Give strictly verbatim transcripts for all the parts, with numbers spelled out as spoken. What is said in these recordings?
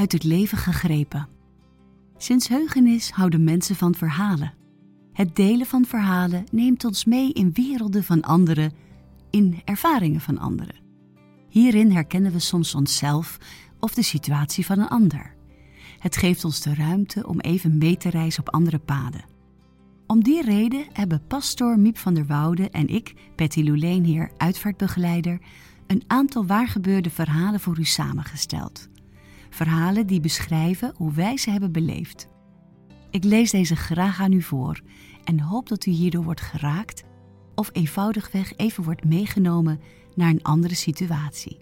uit het leven gegrepen. Sinds heugenis houden mensen van verhalen. Het delen van verhalen neemt ons mee in werelden van anderen, in ervaringen van anderen. Hierin herkennen we soms onszelf of de situatie van een ander. Het geeft ons de ruimte om even mee te reizen op andere paden. Om die reden hebben pastoor Miep van der Woude en ik, Patty Lou Leenheer, uitvaartbegeleider, een aantal waargebeurde verhalen voor u samengesteld. Verhalen die beschrijven hoe wij ze hebben beleefd. Ik lees deze graag aan u voor en hoop dat u hierdoor wordt geraakt of eenvoudigweg even wordt meegenomen naar een andere situatie.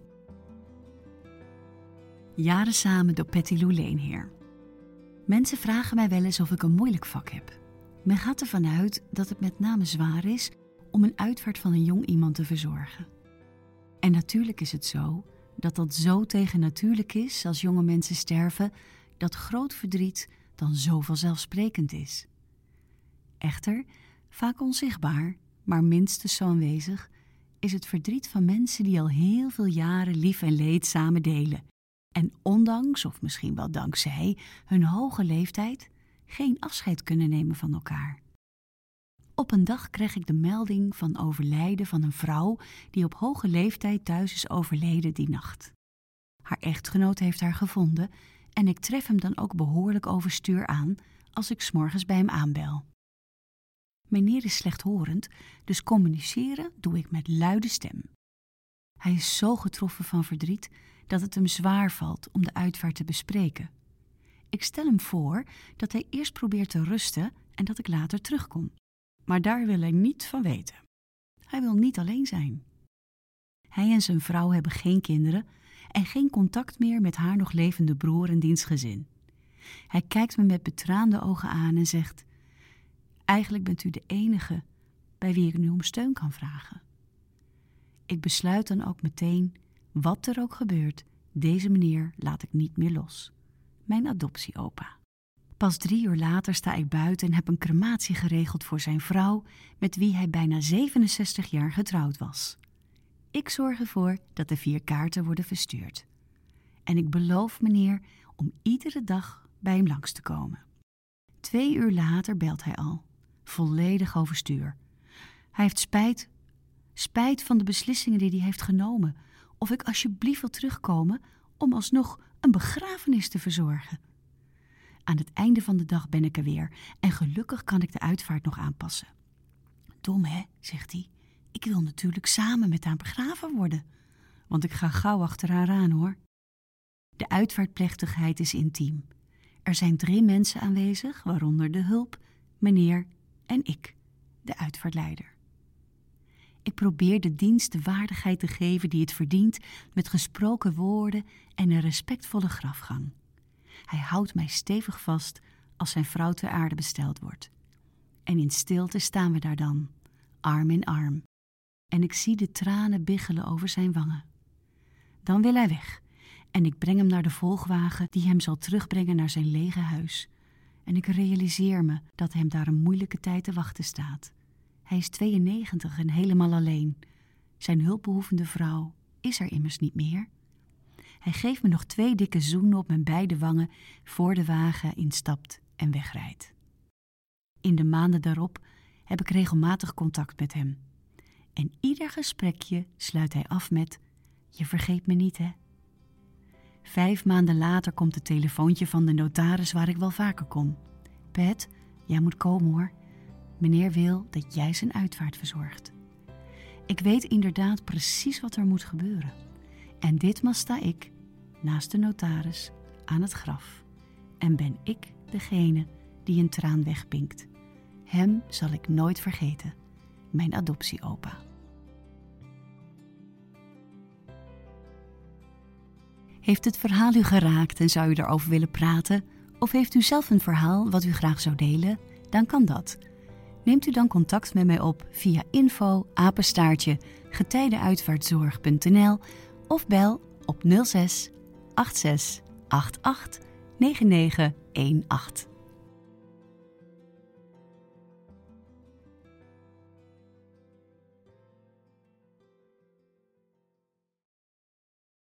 Jaren samen door Patty Lou Leenheer. Mensen vragen mij wel eens of ik een moeilijk vak heb. Men gaat ervan uit dat het met name zwaar is om een uitvaart van een jong iemand te verzorgen. En natuurlijk is het zo dat dat zo tegennatuurlijk is als jonge mensen sterven, dat groot verdriet dan zo vanzelfsprekend is. Echter, vaak onzichtbaar, maar minstens zo aanwezig, is het verdriet van mensen die al heel veel jaren lief en leed samen delen en ondanks, of misschien wel dankzij, hun hoge leeftijd geen afscheid kunnen nemen van elkaar. Op een dag kreeg ik de melding van overlijden van een vrouw die op hoge leeftijd thuis is overleden die nacht. Haar echtgenoot heeft haar gevonden en ik tref hem dan ook behoorlijk overstuur aan als ik 's morgens bij hem aanbel. Meneer is slechthorend, dus communiceren doe ik met luide stem. Hij is zo getroffen van verdriet dat het hem zwaar valt om de uitvaart te bespreken. Ik stel hem voor dat hij eerst probeert te rusten en dat ik later terugkom. Maar daar wil hij niet van weten. Hij wil niet alleen zijn. Hij en zijn vrouw hebben geen kinderen en geen contact meer met haar nog levende broer en diens gezin. Hij kijkt me met betraande ogen aan en zegt: eigenlijk bent u de enige bij wie ik nu om steun kan vragen. Ik besluit dan ook meteen, wat er ook gebeurt, deze meneer laat ik niet meer los. Mijn adoptieopa. Pas drie uur later sta ik buiten en heb een crematie geregeld voor zijn vrouw, met wie hij bijna zevenenzestig jaar getrouwd was. Ik zorg ervoor dat de vier kaarten worden verstuurd. En ik beloof meneer om iedere dag bij hem langs te komen. Twee uur later belt hij al, volledig overstuur. Hij heeft spijt, spijt van de beslissingen die hij heeft genomen, of ik alsjeblieft wil terugkomen om alsnog een begrafenis te verzorgen. Aan het einde van de dag ben ik er weer en gelukkig kan ik de uitvaart nog aanpassen. Dom hè, zegt hij. Ik wil natuurlijk samen met haar begraven worden, want ik ga gauw achter haar aan hoor. De uitvaartplechtigheid is intiem. Er zijn drie mensen aanwezig, waaronder de hulp, meneer en ik, de uitvaartleider. Ik probeer de dienst de waardigheid te geven die het verdient met gesproken woorden en een respectvolle grafgang. Hij houdt mij stevig vast als zijn vrouw ter aarde besteld wordt. En in stilte staan we daar dan, arm in arm. En ik zie de tranen biggelen over zijn wangen. Dan wil hij weg en ik breng hem naar de volgwagen die hem zal terugbrengen naar zijn lege huis. En ik realiseer me dat hem daar een moeilijke tijd te wachten staat. Hij is tweeënnegentig en helemaal alleen. Zijn hulpbehoevende vrouw is er immers niet meer. Hij geeft me nog twee dikke zoenen op mijn beide wangen voor de wagen instapt en wegrijdt. In de maanden daarop heb ik regelmatig contact met hem. En ieder gesprekje sluit hij af met: je vergeet me niet, hè? Vijf maanden later komt het telefoontje van de notaris waar ik wel vaker kom. Pat, jij moet komen hoor. Meneer wil dat jij zijn uitvaart verzorgt. Ik weet inderdaad precies wat er moet gebeuren. En ditmaal sta ik, naast de notaris, aan het graf. En ben ik degene die een traan wegpinkt. Hem zal ik nooit vergeten, mijn adoptieopa. Heeft het verhaal u geraakt en zou u erover willen praten? Of heeft u zelf een verhaal wat u graag zou delen? Dan kan dat. Neemt u dan contact met mij op via info apenstaartje getijdenuitvaartzorg punt n l of bel op nul zes acht zes acht acht negen negen een acht.